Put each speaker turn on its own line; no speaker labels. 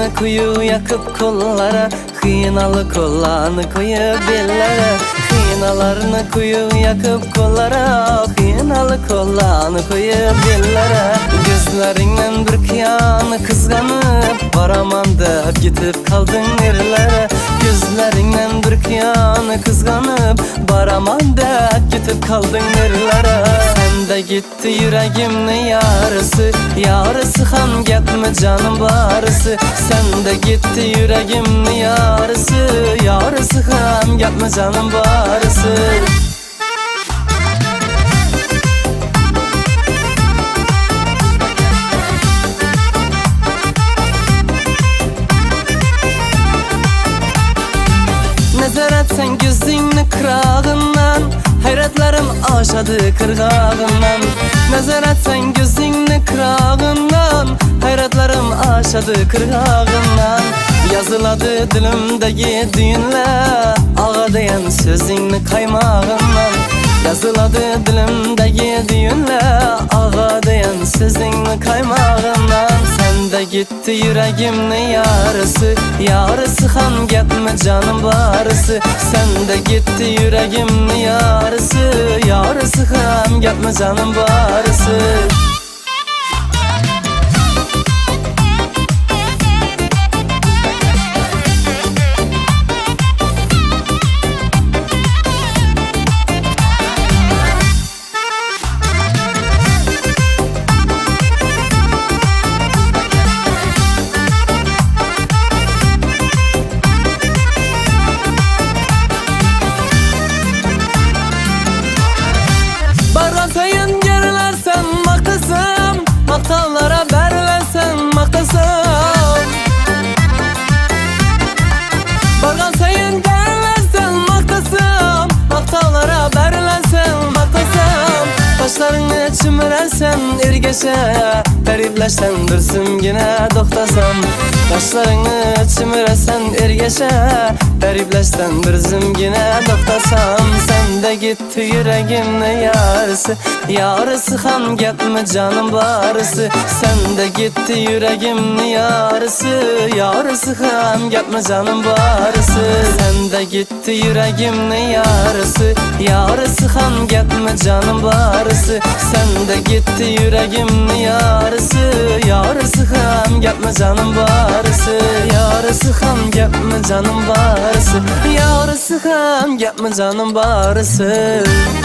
Başlarını kuyu yakıp kollara, hıynalı kollarını koyup bellere. Hıynalarını kuyu yakıp kollara, hıynalı kollarını koyup bellere. Gözlerinden bir kıyanı kızganıp, varamam dep gitip kaldın nerelere. Gözlerinden bir kıyanı kızganıp, varamam dep gitip kaldın nerelere. Sen de gitti yüreğimnin yarısı, yarısı ham gitme canım barısı. Sen de gitti yüreğimnin yarısı, yarısı ham gitme canım barısı. Nazar etsen gözünü kırağından, hayretlerim aşadı kırgağından. Nazar etsen gözünü kırağından, hayretlerim aşadı kırgağından. Yazıladı dilimdeki düğünler, ağa diyen sözünü kaymağından. Yazıladı dilimdeki düğünler, ağa diyen sözünü kaymağından. Sen de gitti yüreğimnin yarısı, yarısı ham gitme canım barısı. Sen de gitti yüreğimnin yarısı, yarısı ham gitme canım barısı. Sayın gerilersen maktasam, maktallara berversen maktasam. Bargan sayın gerilersen maktasam, maktallara berversen maktasam. Başlarını çimirersen ergeşe, garipleşsen dursun yine doktasam. Başlarını çimirersen ergeşe, garipleşsen dursun yine doktasam. Sen de gitti yüreğimnin yarısı, yarısı ham gitme canım barısı. Sen de gitti yüreğimnin yarısı, yarısı ham gitme canım barısı. Sen de gitti yüreğimnin yarısı, yarısı ham gitme canım barısı. Sen de gitti yüreğimnin yarısı, yarısı ham gitme canım barısı. Yarısı ham gitme canım barısı, yarısı ham gitme canım barısı.